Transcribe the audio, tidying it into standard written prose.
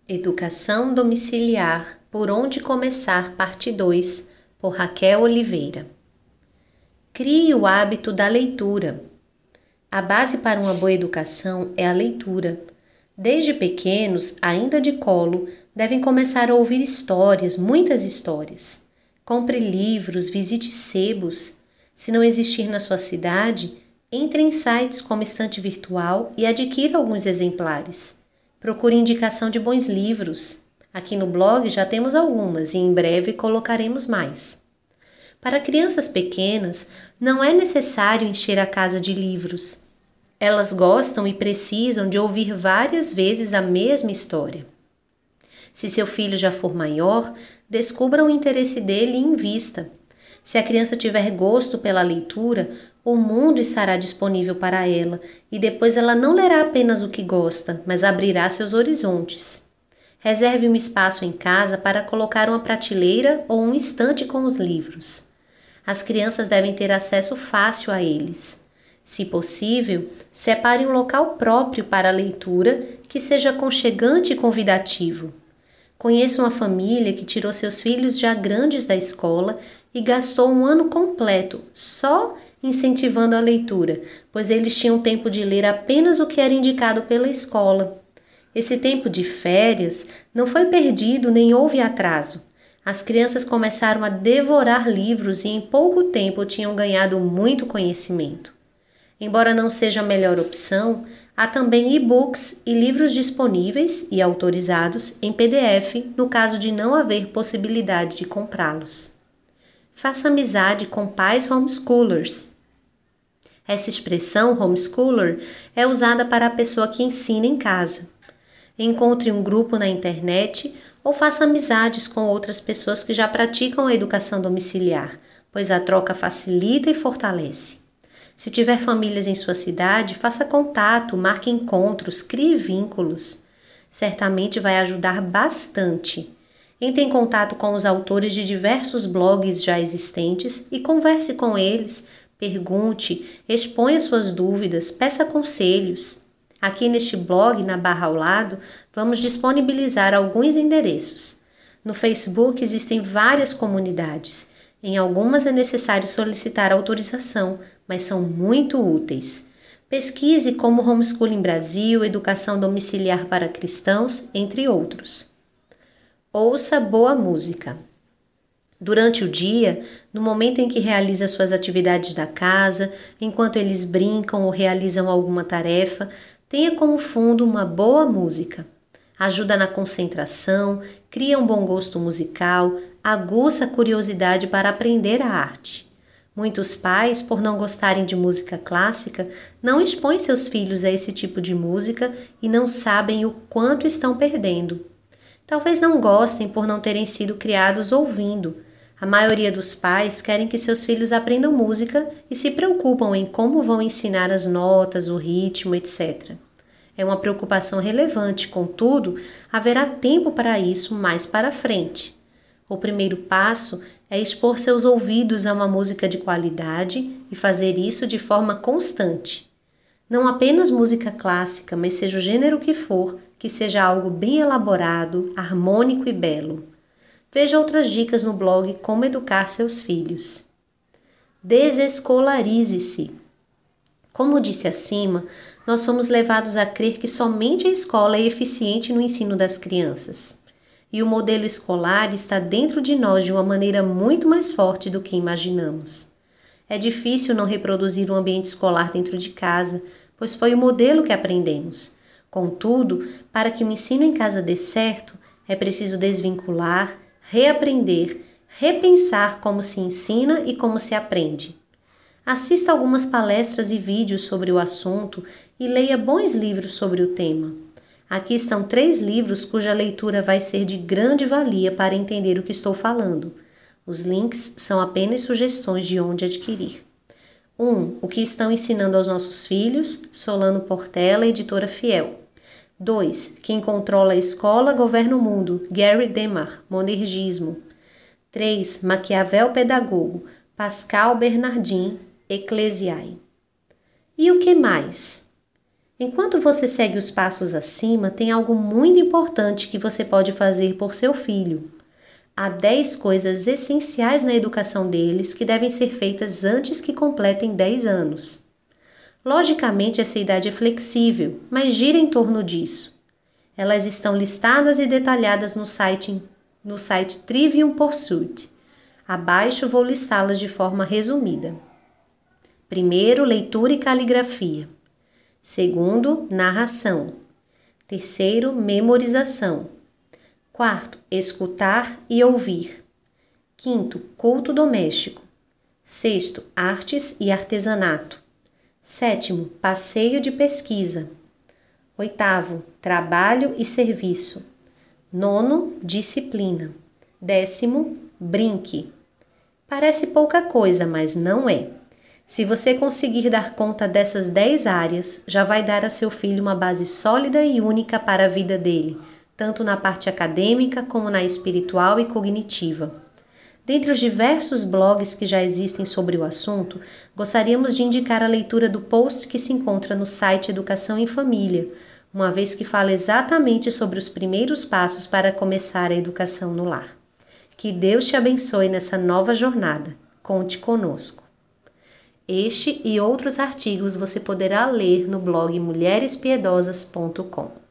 Educação domiciliar, por onde começar, parte 2, por Raquel Oliveira. Crie o hábito da leitura. A base para uma boa educação é a leitura. Desde pequenos, ainda de colo, devem começar a ouvir histórias, muitas histórias. Compre livros, visite sebos. Se não existir na sua cidade, entre em sites como Estante Virtual e adquira alguns exemplares. Procure indicação de bons livros. Aqui no blog já temos algumas e em breve colocaremos mais. Para crianças pequenas, não é necessário encher a casa de livros. Elas gostam e precisam de ouvir várias vezes a mesma história. Se seu filho já for maior, descubra o interesse dele e invista. Se a criança tiver gosto pela leitura, o mundo estará disponível para ela e depois ela não lerá apenas o que gosta, mas abrirá seus horizontes. Reserve um espaço em casa para colocar uma prateleira ou um estante com os livros. As crianças devem ter acesso fácil a eles. Se possível, separe um local próprio para a leitura que seja aconchegante e convidativo. Conheço uma família que tirou seus filhos já grandes da escola e gastou um ano completo só incentivando a leitura, pois eles tinham tempo de ler apenas o que era indicado pela escola. Esse tempo de férias não foi perdido nem houve atraso. As crianças começaram a devorar livros e em pouco tempo tinham ganhado muito conhecimento. Embora não seja a melhor opção, há também e-books e livros disponíveis e autorizados em PDF no caso de não haver possibilidade de comprá-los. Faça amizade com pais homeschoolers. Essa expressão homeschooler é usada para a pessoa que ensina em casa. Encontre um grupo na internet ou faça amizades com outras pessoas que já praticam a educação domiciliar, pois a troca facilita e fortalece. Se tiver famílias em sua cidade, faça contato, marque encontros, crie vínculos. Certamente vai ajudar bastante. Entre em contato com os autores de diversos blogs já existentes e converse com eles, pergunte, exponha suas dúvidas, peça conselhos. Aqui neste blog, na barra ao lado, vamos disponibilizar alguns endereços. No Facebook existem várias comunidades. Em algumas é necessário solicitar autorização, mas são muito úteis. Pesquise como Homeschooling Brasil, Educação Domiciliar para Cristãos, entre outros. Ouça boa música. Durante o dia, no momento em que realiza suas atividades da casa, enquanto eles brincam ou realizam alguma tarefa, tenha como fundo uma boa música. Ajuda na concentração, cria um bom gosto musical, aguça a curiosidade para aprender a arte. Muitos pais, por não gostarem de música clássica, não expõem seus filhos a esse tipo de música e não sabem o quanto estão perdendo. Talvez não gostem por não terem sido criados ouvindo. A maioria dos pais querem que seus filhos aprendam música e se preocupam em como vão ensinar as notas, o ritmo, etc. É uma preocupação relevante, contudo, haverá tempo para isso mais para frente. O primeiro passo é expor seus ouvidos a uma música de qualidade e fazer isso de forma constante. Não apenas música clássica, mas seja o gênero que for, que seja algo bem elaborado, harmônico e belo. Veja outras dicas no blog Como Educar Seus Filhos. Desescolarize-se. Como disse acima, nós fomos levados a crer que somente a escola é eficiente no ensino das crianças. E o modelo escolar está dentro de nós de uma maneira muito mais forte do que imaginamos. É difícil não reproduzir um ambiente escolar dentro de casa, pois foi o modelo que aprendemos. Contudo, para que o ensino em casa dê certo, é preciso desvincular, reaprender, repensar como se ensina e como se aprende. Assista algumas palestras e vídeos sobre o assunto e leia bons livros sobre o tema. Aqui estão 3 livros cuja leitura vai ser de grande valia para entender o que estou falando. Os links são apenas sugestões de onde adquirir. 1. O que estão ensinando aos nossos filhos, Solano Portela, editora Fiel. 2. Quem controla a escola governa o mundo, Gary Demar, Monergismo. 3. Maquiavel Pedagogo, Pascal Bernardin, Ecclesiae. E o que mais? Enquanto você segue os passos acima, tem algo muito importante que você pode fazer por seu filho. Há 10 coisas essenciais na educação deles que devem ser feitas antes que completem 10 anos. Logicamente, essa idade é flexível, mas gira em torno disso. Elas estão listadas e detalhadas no site Trivium Pursuit. Abaixo vou listá-las de forma resumida. Primeiro, leitura e caligrafia. Segundo, narração. Terceiro, memorização. Quarto, escutar e ouvir. Quinto, culto doméstico. Sexto, artes e artesanato. Sétimo, passeio de pesquisa. Oitavo, trabalho e serviço. Nono, disciplina. 10º, brinque. Parece pouca coisa, mas não é. Se você conseguir dar conta dessas 10 áreas, já vai dar a seu filho uma base sólida e única para a vida dele, tanto na parte acadêmica como na espiritual e cognitiva. Dentre os diversos blogs que já existem sobre o assunto, gostaríamos de indicar a leitura do post que se encontra no site Educação em Família, uma vez que fala exatamente sobre os primeiros passos para começar a educação no lar. Que Deus te abençoe nessa nova jornada. Conte conosco. Este e outros artigos você poderá ler no blog mulherespiedosas.com.